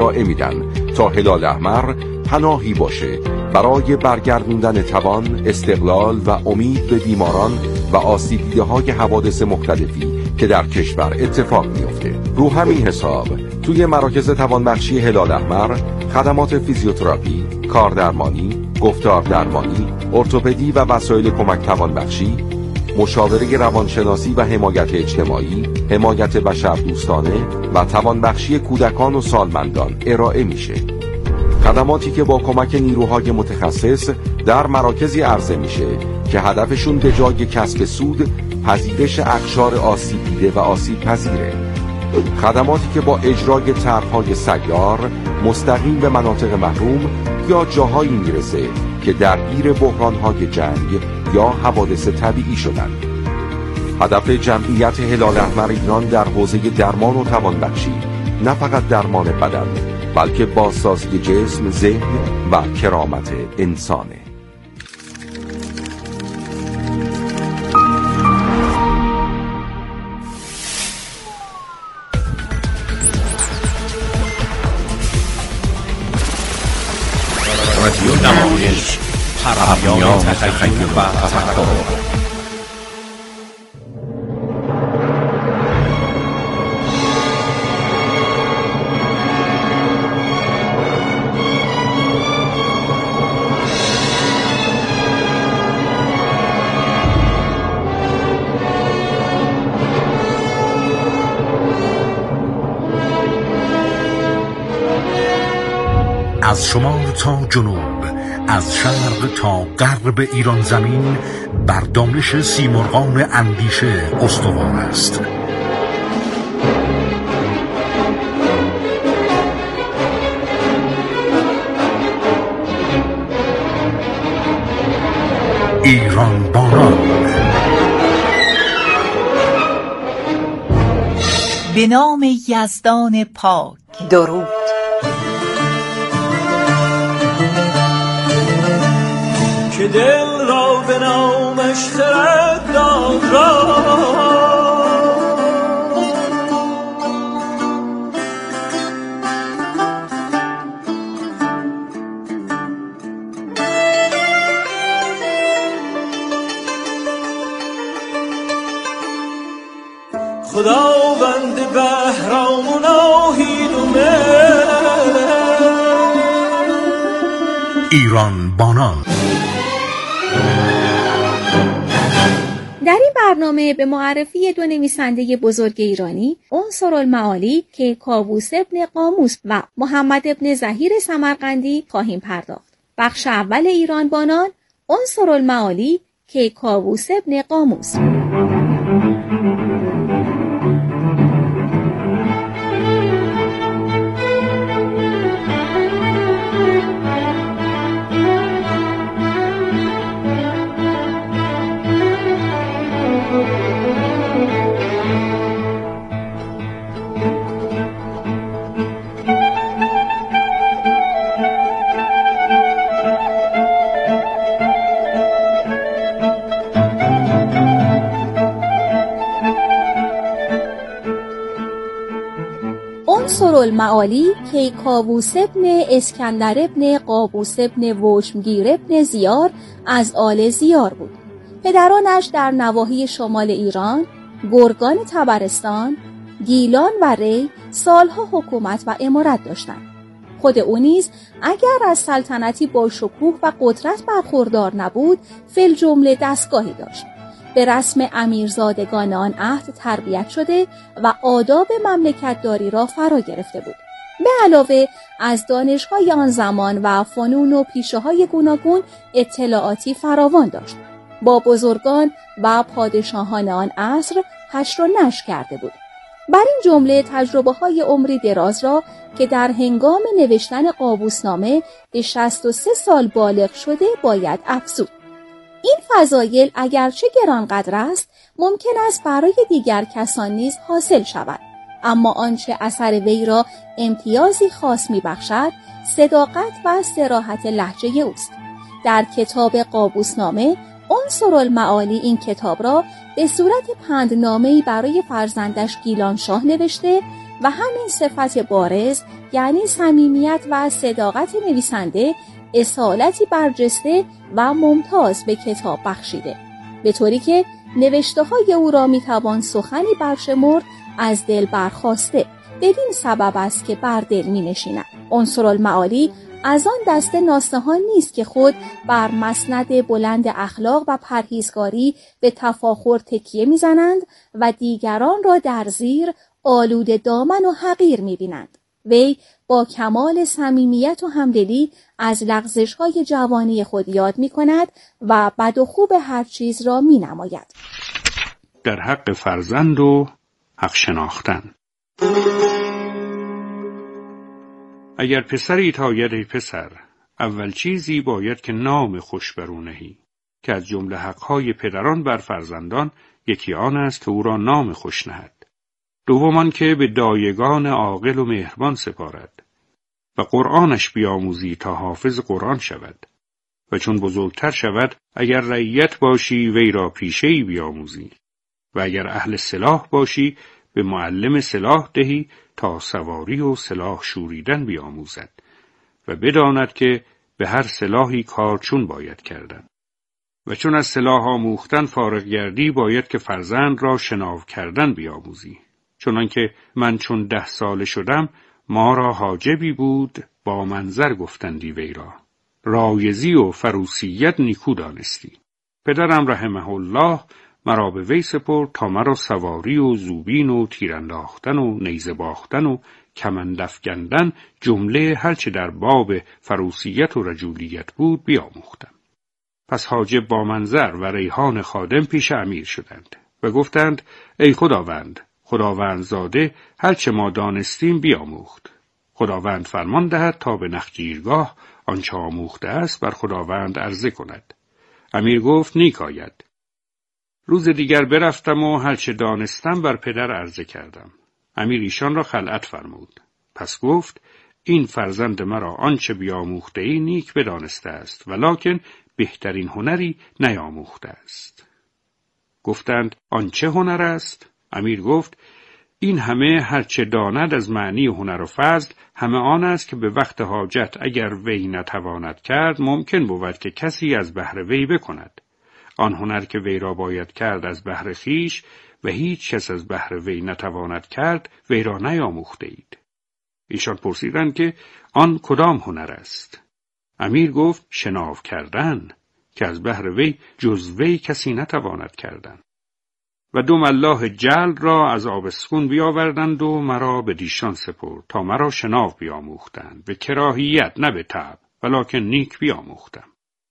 ارائه میدن تا هلال احمر پناهی باشه برای برگردوندن توان، استقلال و امید به بیماران و آسیب دیده‌های حوادث مختلفی که در کشور اتفاق میفته. رو همین حساب توی مراکز توانبخشی هلال احمر خدمات فیزیوتراپی، کاردرمانی، گفتار درمانی، ارتوپدی و وسایل کمک توانبخشی، مشاوره روانشناسی و حمایت اجتماعی، حمایت بشردوستانه و توانبخشی کودکان و سالمندان ارائه میشه. خدماتی که با کمک نیروهای متخصص در مراکزی عرضه میشه که هدفشون به جای کسب سود پذیرش اقشار آسیب دیده و آسیب پذیره. خدماتی که با اجرای طرح‌های سیار مستقیم به مناطق محروم یا جاهایی میرسه که درگیر بحران‌های جنگ یا حوادث طبیعی شدند. هدف جمعیت هلال احمر ایران در حوزه درمان و توانبخشی نه فقط درمان بدن بلکه بازسازی جسم، ذهن و کرامت انسانه. رادیو نمایش، پیام تخیل و تفکر. از شمال تا جنوب، از شرق تا غرب ایران زمین بر دانش سیمرغان اندیشه استوار است. ایران بانان به نام یزدان پاک. درود. که دل را به نامش خرد داد را خداوند بهرام و ناهید و مهر. ایران بانان. در این برنامه به معرفی دو نویسنده بزرگ ایرانی، عنصرالمعالی کیکاووس ابن قاموس و محمد ابن ظهیر سمرقندی خواهیم پرداخت. بخش اول ایران بانان، عنصرالمعالی کیکاووس ابن قاموس. عنصرالمعالی کیکاووس ابن اسکندر ابن قابوس ابن وشمگیر ابن زیار از آل زیار بود. پدرانش در نواحی شمال ایران، گرگان طبرستان، گیلان و ری سالها حکومت و امارت داشتند. خود او نیز اگر از سلطنتی با شکوه و قدرت برخوردار نبود، فی الجمله دستگاهی داشت. به رسم امیرزادگان آن عهد تربیت شده و آداب مملکتداری را فرا گرفته بود. به علاوه از دانش‌های آن زمان و فنون و پیشه‌های گوناگون اطلاعاتی فراوان داشت. با بزرگان و پادشاهان آن عصر حشر و نشر کرده بود. بر این جمله تجربه‌های عمری دراز را که در هنگام نوشتن قابوسنامه به 63 سال بالغ شده باید افزود. این فضایل اگرچه گرانقدر است، ممکن است برای دیگر کسان نیز حاصل شود، اما آنچه اثر وی را امتیازی خاص می‌بخشد، صداقت و صراحت لهجه اوست. در کتاب قابوسنامه، عنصرالمعالی این کتاب را به صورت پندنامه‌ای برای فرزندش گیلان شاه نوشته و همین صفت بارز یعنی صمیمیت و صداقت نویسنده اصالتی برجسته و ممتاز به کتاب بخشیده، به طوری که نوشته‌های او را میتوان سخنی برشمرد از دل برخاسته. بدین سبب است که بر دل می‌نشیند. عنصرالمعالی از آن دسته ناصحان نیست که خود بر مسند بلند اخلاق و پرهیزگاری به تفاخر تکیه می‌زنند و دیگران را در زیر آلوده دامن و حقیر می‌بینند. وی با کمال صمیمیت و همدلی از لغزش‌های جوانی خود یاد می‌کند و بد و خوب هر چیز را می‌نماید. در حق فرزند و حق شناختن. اگر پسری تاید ای پسر، اول چیزی باید که نام خوش بر او نهی، که از جمله حقهای پدران بر فرزندان یکی آن است که او را نام خوش نهد. دومان که به دایگان عاقل و مهربان سپارد و قرآنش بیاموزی تا حافظ قرآن شود و چون بزرگتر شود اگر رعیت باشی وی را پیشه‌ای بیاموزی و اگر اهل سلاح باشی به معلم سلاح دهی تا سواری و سلاح شوریدن بیاموزد و بداند که به هر سلاحی کار چون باید کردن. و چون از سلاح آموختن فارغ گردی باید که فرزند را شناو کردن بیاموزی. چنانکه من چون 10 ساله شدم ما را حاجبی بود با منظر گفتندی وی را، رایزی و فروسیت نیکو دانستی. پدرم رحمه الله مرا به وی سپرد تا مرا سواری و زوبین و تیرانداختن و نیزه باختن و کمند افگندن جمله هرچه در باب فروسیت و رجولیت بود بیاموختم. پس حاجب با منظر و ریحان خادم پیش امیر شدند و گفتند ای خداوند، خداوندزاده هرچه ما دانستیم بیاموخت. خداوند فرمان دهد تا به نخجیرگاه آنچه آموخته است بر خداوند عرضه کند. امیر گفت نیک آید. روز دیگر برفتم و هرچه دانستم بر پدر عرضه کردم. امیر ایشان را خلعت فرمود. پس گفت این فرزند مرا آنچه بیاموخته ای نیک بدانسته است ولکن بهترین هنری نیاموخته است. گفتند آنچه هنر است؟ امیر گفت این همه هرچه داند از معنی هنر و فضل همه آن است که به وقت حاجت اگر وی نتواند کرد ممکن بود که کسی از بهر وی بکند. آن هنر که وی را باید کرد از بهر خویش و هیچ کس از بهر وی نتواند کرد وی را نیاموخته اید. ایشان پرسیدند که آن کدام هنر است؟ امیر گفت شناو کردن، که از بهر وی جز وی کسی نتواند کردن. و 2 ملاح جلد را از آبسکون بیاوردند و مرا به دیشان سپرد تا مرا شناو بیاموختند، به کراهیت نه به طبع ولکن نیک بیاموختم.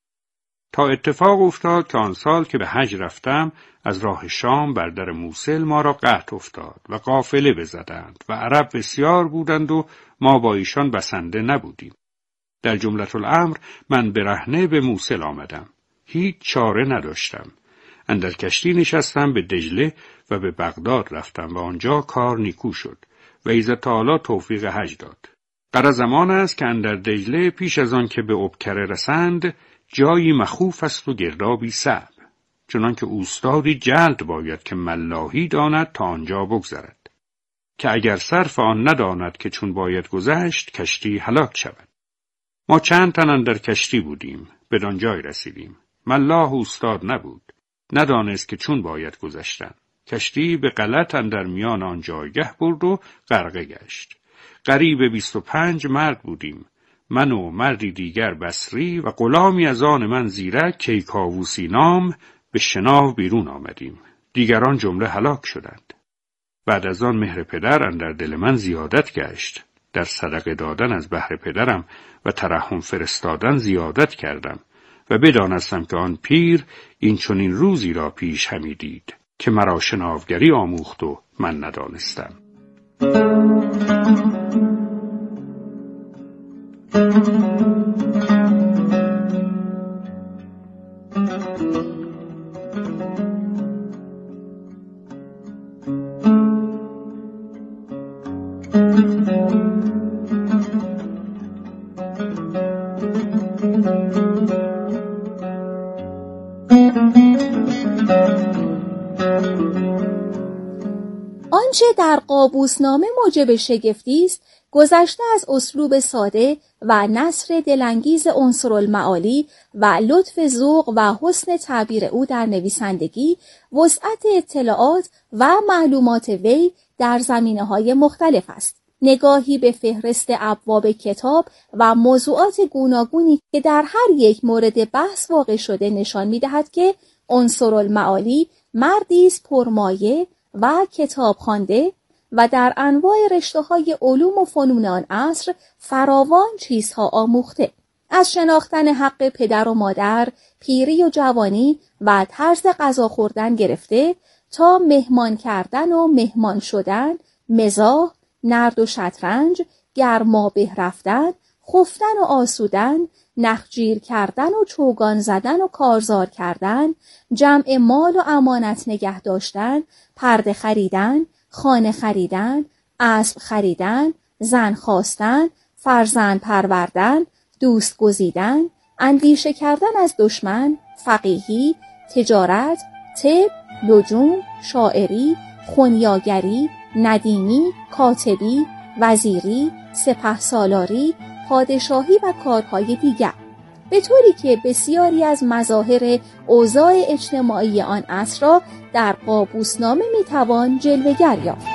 تا اتفاق افتاد که آن سال که به حج رفتم از راه شام بر در موصل ما را قحط افتاد و قافله بزدند و عرب بسیار بودند و ما با ایشان بسنده نبودیم. در جملة الامر من برهنه به موصل آمدم. هیچ چاره نداشتم. اندر کشتی نشستم به دجله و به بغداد رفتم و آنجا کار نیکو شد و ایزد تعالی توفیق حج داد. غرض زمان است که اندر دجله پیش از آن که به ابکره رسند جایی مخوف است و گردابی صعب، چنانکه اوستادی جلد باید که ملاحی داند تا آنجا بگذرد، که اگر صرف آن نداند که چون باید گذشت کشتی هلاک شود. ما چند تن اندر کشتی بودیم، بدان جای رسیدیم. ملاح اوستاد نبود، ندانست که چون باید گذشتن. کشتی به غلط اندر میان آن جایگه برد و غرقه گشت. قریب 25 مرد بودیم، من و مردی دیگر بصری و غلامی از آن من زیرک کیکاووسی نام به شناو بیرون آمدیم. دیگران جمله هلاک شدند. بعد از آن مهر پدر اندر دل من زیادت گشت. در صدقه دادن از بهر پدرم و ترحم فرستادن زیادت کردم و بدانستم که آن پیر این چنین روزی را پیش همی دید که مرا شناوگری آموخت و من ندانستم. آنچه در قابوسنامه موجب شگفتی است، گذشته از اسلوب ساده و نثر دلانگیز عنصرالمعالی و لطف ذوق و حسن تعبیر او در نویسندگی، وسعت اطلاعات و معلومات وی در زمینه‌های مختلف است. نگاهی به فهرست ابواب کتاب و موضوعات گوناگونی که در هر یک مورد بحث واقع شده نشان می‌دهد که عنصرالمعالی مردی است پرمایه و کتاب خوانده و در انواع رشته‌های علوم و فنون آن عصر فراوان چیزها آموخته. از شناختن حق پدر و مادر، پیری و جوانی و طرز غذا خوردن گرفته تا مهمان کردن و مهمان شدن، مزاح، نرد و شطرنج، گرمابه رفتن، خفتن و آسودن، نخجیر کردن و چوگان زدن و کارزار کردن، جمع مال و امانت نگه داشتن، پرده خریدن، خانه خریدن، اسب خریدن، زن خواستن، فرزند پروردن، دوست گزیدن، اندیشه کردن از دشمن، فقیهی، تجارت، طب، نجوم، شاعری، خنیاگری، ندیمی، کاتبی، وزیری، سپهسالاری، پادشاهی و کارهای دیگر، به طوری که بسیاری از مظاهر اوضاع اجتماعی آن عصر را در قابوسنامه میتوان جلوه‌گر یافت.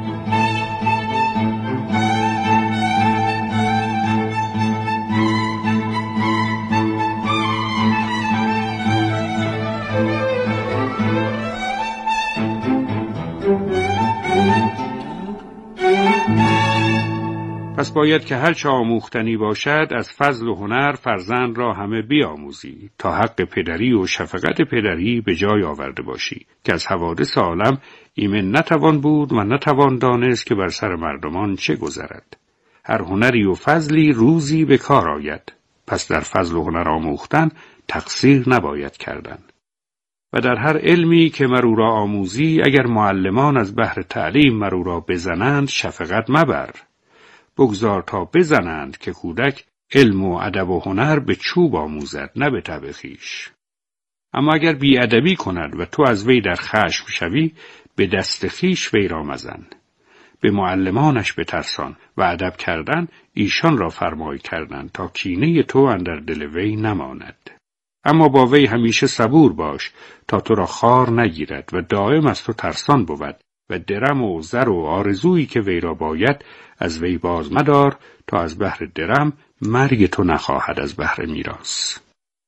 پس باید که هرچه آموختنی باشد از فضل و هنر فرزند را همه بیاموزی تا حق پدری و شفقت پدری به جای آورده باشی که از حوادث عالم ایمن نتوان بود و نتوان دانست که بر سر مردمان چه گذرد. هر هنری و فضلی روزی به کار آید، پس در فضل و هنر آموختن تقصیر نباید کردن. و در هر علمی که مرو را آموزی اگر معلمان از بهر تعلیم مرو را بزنند شفقت مبر، بگذار تا بزنند که کودک علم و ادب و هنر به چوب آموزد نه به تب خویش. اما اگر بی‌ادبی کند و تو از وی در خشم شوی، به دست خویش وی را مزن. به معلمانش بترسان و ادب کردن ایشان را فرمای کردن تا کینه تو اندر دل وی نماند. اما با وی همیشه صبور باش تا تو را خار نگیرد و دائم از تو ترسان بود و درم و زر و آرزویی که وی را باید از وی باز مدار تا از بهر درم مرگ تو نخواهد از بهر میراث.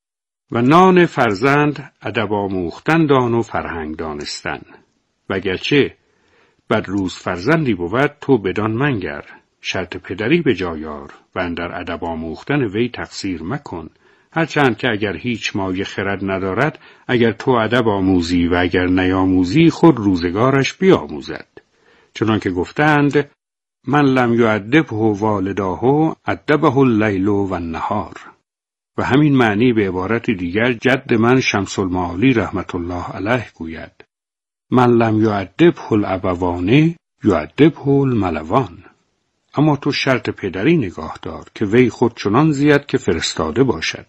و نان فرزند ادب آموختن دان و فرهنگ دانستن. وگرچه بد روز فرزندی بود تو بدان منگر، شرط پدری به جایار و اندر ادب آموختن وی تقصیر مکن، هرچند که اگر هیچ مایه خرد ندارد، اگر تو ادب آموزی و اگر نیاموزی خود روزگارش بیاموزد. چنانکه گفتند من لم یؤدبه والداه ادبه اللیل و النهار. و همین معنی به عبارت دیگر جد من شمس المعالی رحمت الله علیه گوید من لم یؤدبه الابوان یؤدبه الملوان. اما تو شرط پدری نگاه دار که وی خود چنان زید که فرستاده باشد.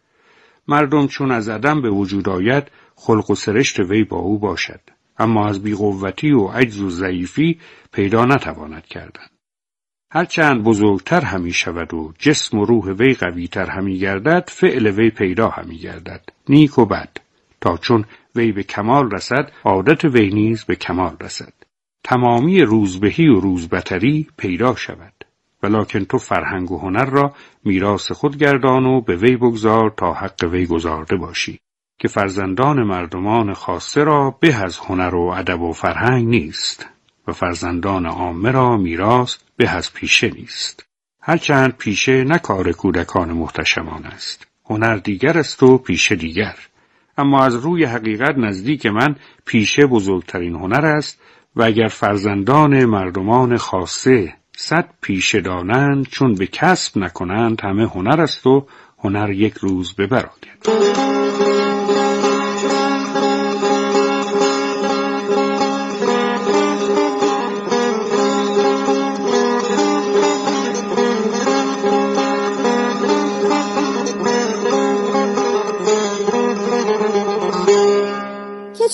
مردم چون از عدم به وجود آید خلق و سرشت وی با او باشد، اما از بی‌قوتی و عجز و ضعیفی پیدا نتواند کردن. هرچند بزرگتر همی شود و جسم و روح وی قویتر همی گردد، فعل وی پیدا همی گردد، نیک و بد، تا چون وی به کمال رسد عادت وی نیز به کمال رسد. تمامی روزبهی و روزبتری پیدا شود. ولکن تو فرهنگ و هنر را میراث خود گردان و به وی بگذار تا حق وی گزارده باشی که فرزندان مردمان خاصه را به از هنر و ادب و فرهنگ نیست و فرزندان عامه را میراث به از پیشه نیست. هرچند پیشه نه کار کودکان محتشمان است، هنر دیگر است و پیشه دیگر، اما از روی حقیقت نزدیک من پیشه بزرگترین هنر است و اگر فرزندان مردمان خاصه 100 پیشه دانند چون به کسب نکنند همه هنر است و هنر یک روز ببراید.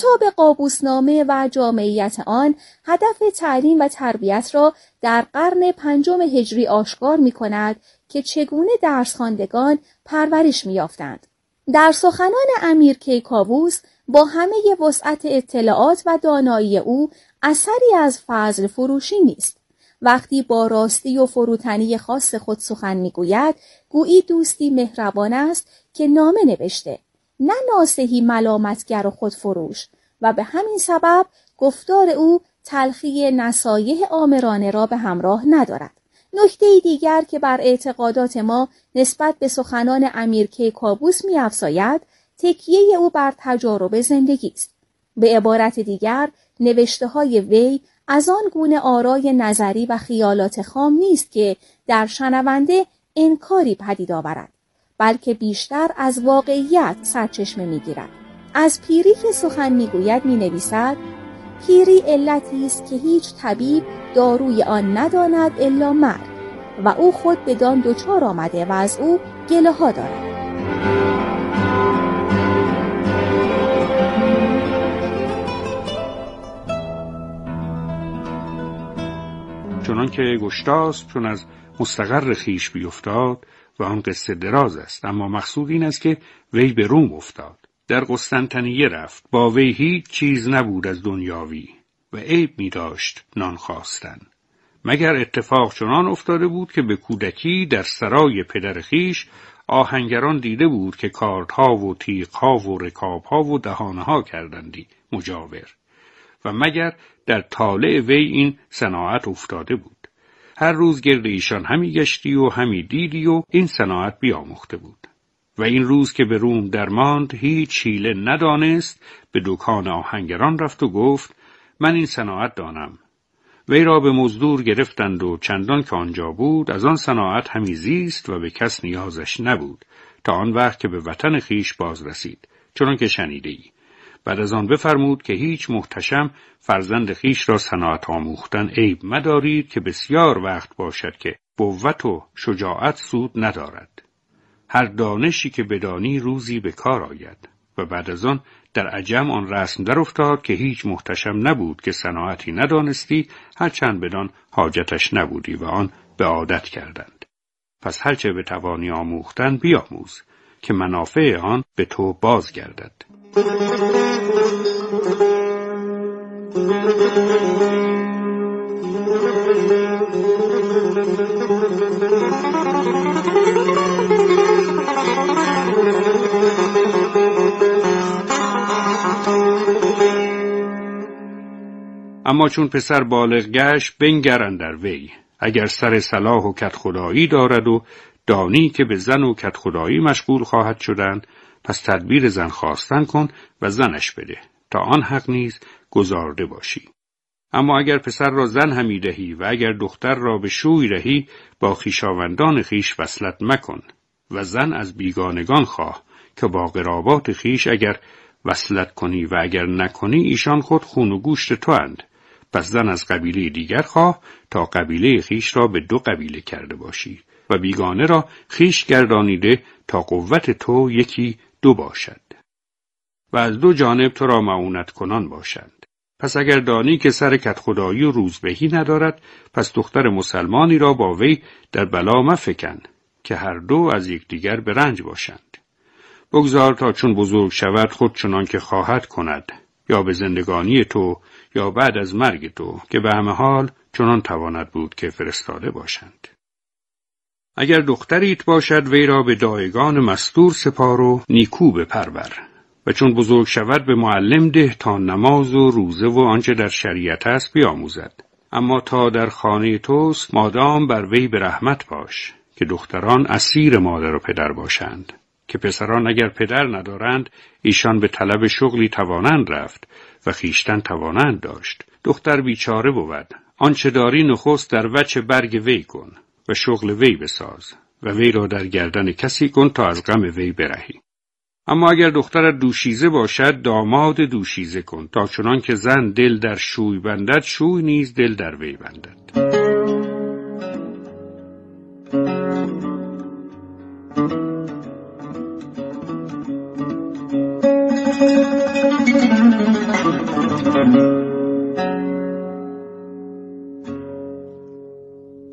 کتاب قابوسنامه و جامعیت آن هدف تعلیم و تربیت را در قرن 5 هجری آشکار می کند که چگونه درس‌خواندگان پرورش می یافتند. در سخنان امیر کیکاووس با همه وسعت اطلاعات و دانایی او اثری از فضل فروشی نیست. وقتی با راستی و فروتنی خاص خود سخن میگوید، گویی دوستی مهربان است که نامه نوشته، نه ناصحی ملامتگر و خودفروش، و به همین سبب گفتار او تلخی نصایح آمرانه را به همراه ندارد. نکته دیگر که بر اعتقادات ما نسبت به سخنان امیر کیکاووس می‌افزاید، تکیه او بر تجارب زندگی است. به عبارت دیگر، نوشته‌های وی از آن گونه آرای نظری و خیالات خام نیست که در شنونده انکاری پدید آورد، بلکه بیشتر از واقعیت سرچشمه می‌گیرد. از پیری که سخن می‌گوید می‌نویسد: پیری علتی است که هیچ طبیب داروی آن نداند الا مرگ، و او خود بدان دچار آمده و از او گله ها دارد. چنان که گشتاسپ چون از مستقر خیش بیفتاد و آن قصه دراز است، اما مقصود این است که وی به روم افتاد. در قسطنطنیه رفت، با وی هیچ چیز نبود از دنیاوی و عیب می داشت نان خواستن، مگر اتفاق چنان افتاده بود که به کودکی در سرای پدر خیش آهنگران دیده بود که کاردها و تیغها و رکابها و دهانها کردندی مجاور، و مگر در طالع وی این صناعت افتاده بود. هر روز گرد ایشان همی گشتی و همی دیدی و این صناعت بیاموخته بود. و این روز که به روم درماند هیچ حیله ندانست، به دکان آهنگران رفت و گفت من این صناعت دانم. وی را به مزدور گرفتند و چندان که آنجا بود از آن صناعت همی زیست و به کس نیازش نبود تا آن وقت که به وطن خیش باز رسید، چنان که شنیده‌ای. بعد از آن بفرمود که هیچ محتشم فرزند خیش را صناعت آموختن عیب مدارید که بسیار وقت باشد که قوت و شجاعت سود ندارد. هر دانشی که بدانی روزی به کار آید. و بعد از آن در عجم آن رسم در افتاد که هیچ محتشم نبود که صناعتی ندانستی هرچند بدان حاجتش نبودی و آن به عادت کردند. پس هرچه بتوانی آموختن بیاموز که منافع آن به تو باز گردد. اما چون پسر بالغ گشت بنگر اندر وی، اگر سر صلاح و کدخدایی دارد و دانی که به زن و کدخدایی مشغول خواهد شدن، پس تدبیر زن خواستن کن و زنش بده تا آن حق نیز گزارده باشی. اما اگر پسر را زن همی دهی و اگر دختر را به شوی رهی، با خویشاوندان خیش وصلت مکن و زن از بیگانگان خواه که با قرابات خیش اگر وصلت کنی و اگر نکنی ایشان خود خون و گوشت تو اند. پس زن از قبیله دیگر خواه تا قبیله خیش را به 2 قبیله کرده باشی و بیگانه را خیش گردانیده تا قوت تو 1-2 باشد و از 2 جانب تو را معونت کنان باشند. پس اگر دانی که سر کدخدایی و روزبهی ندارد، پس دختر مسلمانی را با وی در بلا مفکن که هر 2 از یکدیگر به رنج باشند. بگذار تا چون بزرگ شود خود چنان که خواهد کند، یا به زندگانی تو یا بعد از مرگ تو، که به همه حال چنان تواند بود که فرستاده باشند. اگر دختریت باشد وی را به دایگان مستور سپار و نیکو بپرور و چون بزرگ شود به معلم ده تا نماز و روزه و آنچه در شریعت است بیاموزد. اما تا در خانه توست مادام بر وی به رحمت باش که دختران اسیر مادر و پدر باشند، که پسران اگر پدر ندارند ایشان به طلب شغلی توانند رفت و خیشتن توانند داشت. دختر بیچاره بود، آنچه داری نخست در وجه برگ وی کن و شغل وی بساز و وی را در گردن کسی کن تا از غم وی برهی. اما اگر دخترت دوشیزه باشد داماد دوشیزه کن تا چنان که زن دل در شوی بندد شوی نیز دل در وی بندد.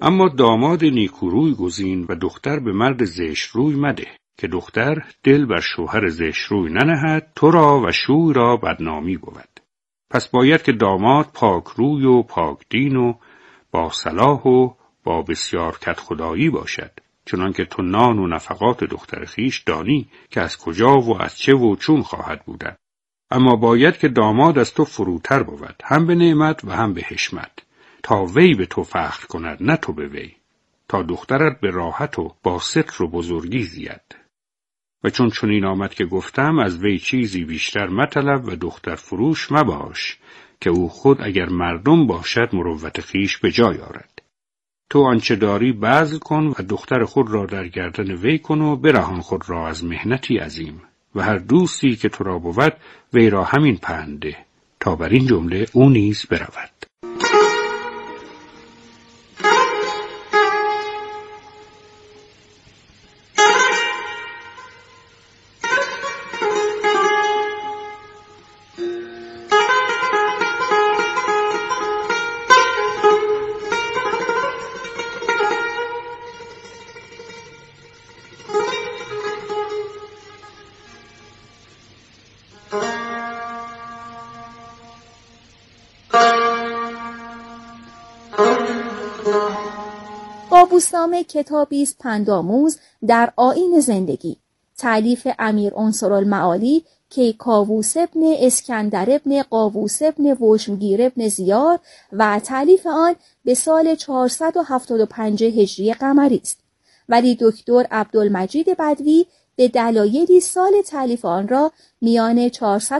اما داماد نیکوروی گزین و دختر به مرد زشت روی مده که دختر دل بر شوهر زشت روی ننهد، تو را و شوی را بدنامی بود. پس باید که داماد پاک روی و پاک دین و با صلاح و با بسیار کدخدایی باشد، چنان که تو نان و نفقات دختر خیش دانی که از کجا و از چه و چون خواهد بودن. اما باید که داماد از تو فروتر بود، هم به نعمت و هم به حشمت، تا وی به تو فخر کند نه تو به وی، تا دخترت به راحت و با ستر و بزرگی زید. و چون چنین آمد که گفتم از وی چیزی بیشتر مطلب و دختر فروش مباش، که او خود اگر مردم باشد مروت خویش به جای آرد. تو آنچه داری بذل کن و دختر خود را در گردن وی کن و برهان خود را از محنتی عظیم، و هر دوستی که تو را بود وی را همین پند ده، تا بر این جمله او نیز برود. قابوسنامه کتابی است پندآموز در آیین زندگی، تالیف امیر عنصرالمعالی کیکاووس ابن اسکندر ابن قابوس ابن وشمگیر ابن زیار و تالیف آن به سال 475 هجری قمری است، ولی دکتر عبدالمجید بدوی به دلایلی سال تالیف آن را میان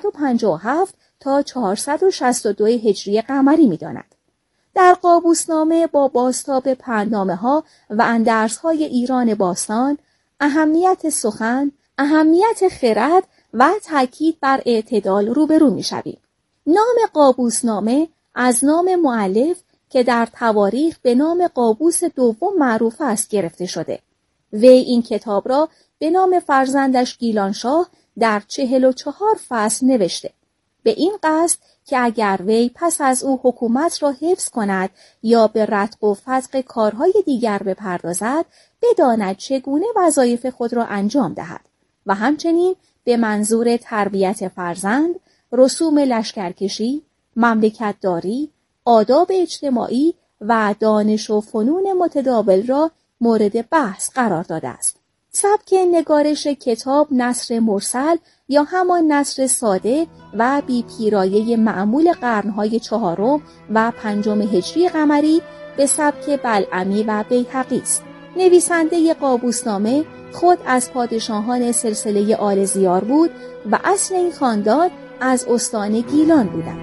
457 تا 462 هجری قمری می‌داند. در قابوسنامه با بازتاب پندنامه‌ها و اندرس‌های ایران باستان، اهمیت سخن، اهمیت خرد و تاکید بر اعتدال روبرو می‌شویم. نام قابوسنامه از نام مؤلف که در تواریخ به نام قابوس دوم معروف است گرفته شده. وی این کتاب را به نام فرزندش گیلانشاه در 44 فصل نوشته، به این قصد که اگر وی پس از او حکومت را حفظ کند یا به رتق و فتق کارهای دیگر بپردازد، بداند چگونه وظایف خود را انجام دهد و همچنین به منظور تربیت فرزند، رسوم لشکرکشی، مملکتداری، آداب اجتماعی و دانش و فنون متداول را مورد بحث قرار داده است. سبک نگارش کتاب نثر مرسل یا همان نثر ساده و بی پیرایه معمول قرنهای 4 و 5 هجری قمری به سبک بلعمی و بیهقی است. نویسنده قابوسنامه خود از پادشاهان سلسله آل زیار بود و اصل این خاندان از استان گیلان بودند.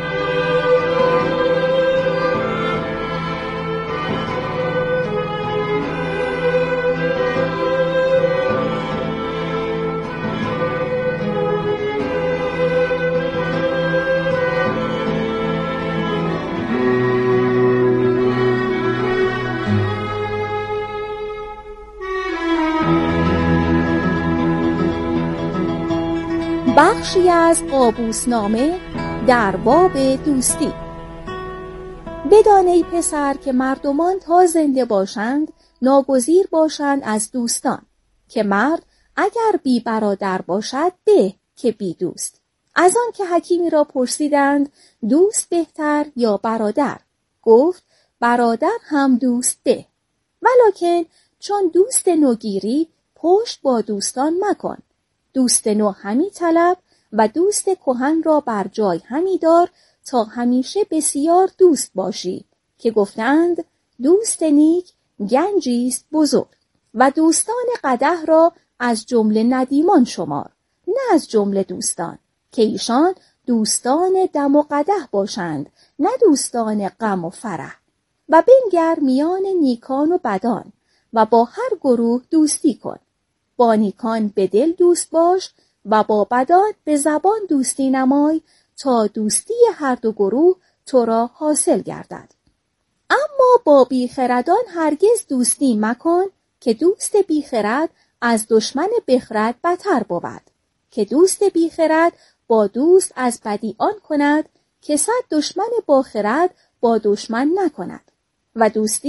بخشی از قابوسنامه در باب دوستی. بدان ای پسر که مردمان تا زنده باشند ناگزیر باشند از دوستان، که مرد اگر بی برادر باشد به که بی دوست. از آن که حکیمی را پرسیدند دوست بهتر یا برادر؟ گفت برادر هم دوست به، ولکن چون دوست نوگیری پشت با دوستان مکن، دوست نو همی طلب و دوست کهن را بر جای همی دار تا همیشه بسیار دوست باشی، که گفتند دوست نیک گنجی است بزرگ. و دوستان قدح را از جمله ندیمان شمار، نه از جمله دوستان، که ایشان دوستان دم و قدح باشند، نه دوستان غم و فرح. و بنگر میان نیکان و بدان و با هر گروه دوستی کن، با نیکان به دل دوست باش و با بدان به زبان دوستی نمای، تا دوستی هر دو گروه تو را حاصل گردد. اما با بیخردان هرگز دوستی مکن، که دوست بیخرد از دشمن بخرد بتر بود، که دوست بیخرد با دوست از بدی آن کند، که 100 دشمن با خرد با دشمن نکند. و دوستی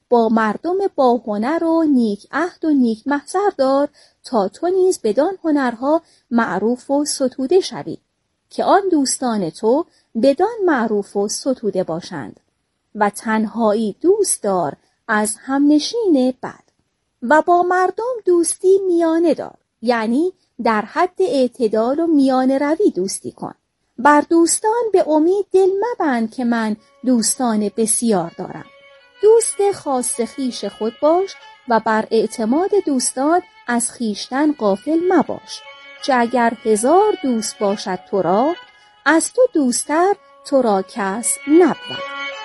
با مردم با هنر و نیک عهد و نیک محضر دار تا تو نیز بدان هنرها معروف و ستوده شوی که آن دوستان تو بدان معروف و ستوده باشند. و تنهایی دوست دار از همنشین بد. و با مردم دوستی میانه دار، یعنی در حد اعتدال و میانه روی دوستی کن. بر دوستان به امید دل مبند که من دوستان بسیار دارم. دوست خاص خویش خود باش و بر اعتماد دوستان از خویشتن غافل مباش، چه اگر 1000 دوست باشد تو را، از تو دوستر تو را کس نبود.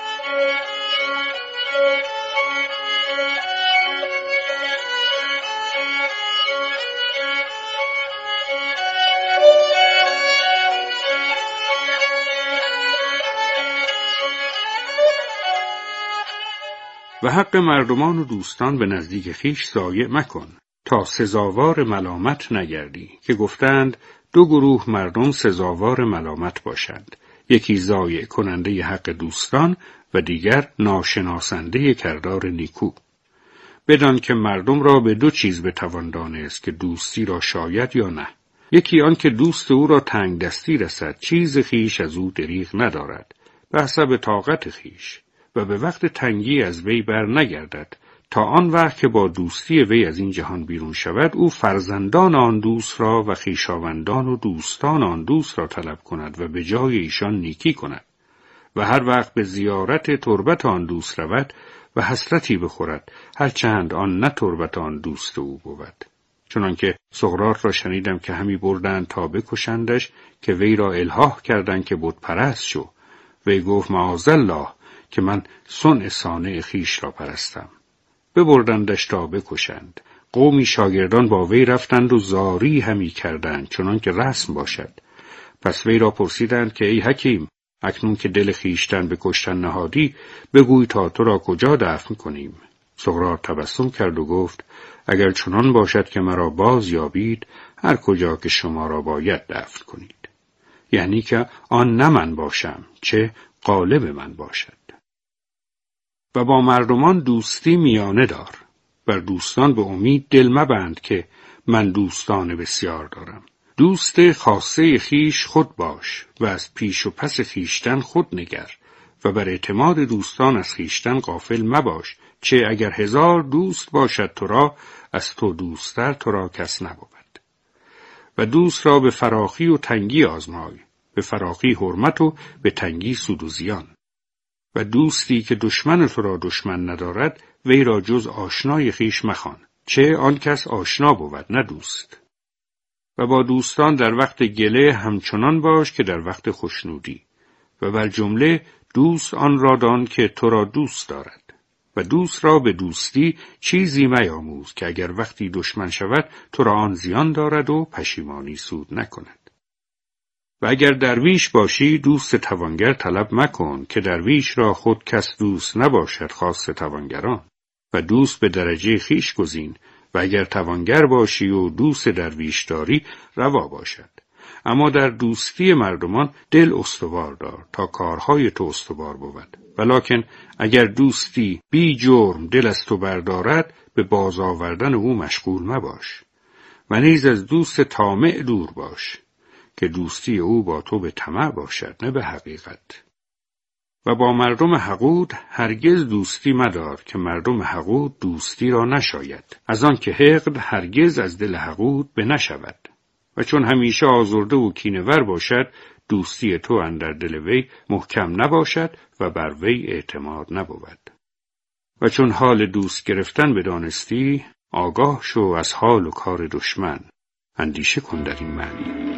و حق مردمان و دوستان به نزدیک خویش ضایع مکن تا سزاوار ملامت نگردی، که گفتند 2 گروه مردم سزاوار ملامت باشند، یکی ضایع کننده حق دوستان و دیگر ناشناسنده کردار نیکو. بدان که مردم را به 2 چیز بتوان دانست که دوستی را شاید یا نه. یکی آن که دوست او را تنگ دستی رسد، چیز خویش از او دریغ ندارد به حسب طاقت خویش، و به وقت تنگی از وی بر نگردد، تا آن وقت که با دوستی وی از این جهان بیرون شود، او فرزندان آن دوست را و خویشاوندان و دوستان آن دوست را طلب کند و به جای ایشان نیکی کند، و هر وقت به زیارت تربت آن دوست رود و حسرتی بخورد، هرچند آن نه تربت آن دوست او بود. چنانکه سقراط را شنیدم که همی بردند تا بکشندش، که وی را الحاح کردند که بت پرست شو. وی گفت معاذالله که من صنع صانع خویش را پرستم. ببردندش تا بکشند. قومی شاگردان با وی رفتند و زاری همی کردند چنان که رسم باشد. پس وی را پرسیدند که ای حکیم، اکنون که دل خویشتن به کشتن نهادی، بگوی تا تو را کجا دفن کنیم؟ سقراط تبسم کرد و گفت اگر چنان باشد که مرا باز یابید، هر کجا که شما را باید دفن کنید. یعنی که آن نه من باشم، چه غالب من باشد. و با مردمان دوستی میانه دار. بر دوستان به امید دل مبند که من دوستان بسیار دارم. دوست خاصه خویش خود باش و از پیش و پس خویشتن خود نگر، و بر اعتماد دوستان از خویشتن غافل مباش، چه اگر 1000 دوست باشد تو را، از تو دوستر تو را کس نبود. و دوست را به فراخی و تنگی آزمای، به فراخی حرمت و به تنگی سود و زیان. و دوستی که دشمن تو را دشمن ندارد، وی را جز آشنای خویش مخوان، چه آن کس آشنا بود نه دوست. و با دوستان در وقت گله همچنان باش که در وقت خوشنودی، و بر جمله دوست آن را دان که تو را دوست دارد. و دوست را به دوستی چیزی میاموز که اگر وقتی دشمن شود تو را آن زیان دارد و پشیمانی سود نکند. و اگر درویش باشی دوست توانگر طلب مکن، که درویش را خود کس دوست نباشد خاص توانگران. و دوست به درجه خویش گزین، و اگر توانگر باشی و دوست درویش داری روا باشد. اما در دوستی مردمان دل استوار دار تا کارهای تو استوار بود. ولکن اگر دوستی بی جرم دل از تو بردارد، به باز آوردن او مشغول مباش. و نیز از دوست طامع دور باش، که دوستی او با تو به طمع باشد نه به حقیقت. و با مردم حقود هرگز دوستی مدار، که مردم حقود دوستی را نشاید، از آن که حقد هرگز از دل حقود به نشود. و چون همیشه آزرده و کینه‌ور باشد، دوستی تو اندر دل وی محکم نباشد و بر وی اعتماد نبود. و چون حال دوست گرفتن بدانستی، آگاه شو از حال و کار دشمن. اندیشه کن در این معنی.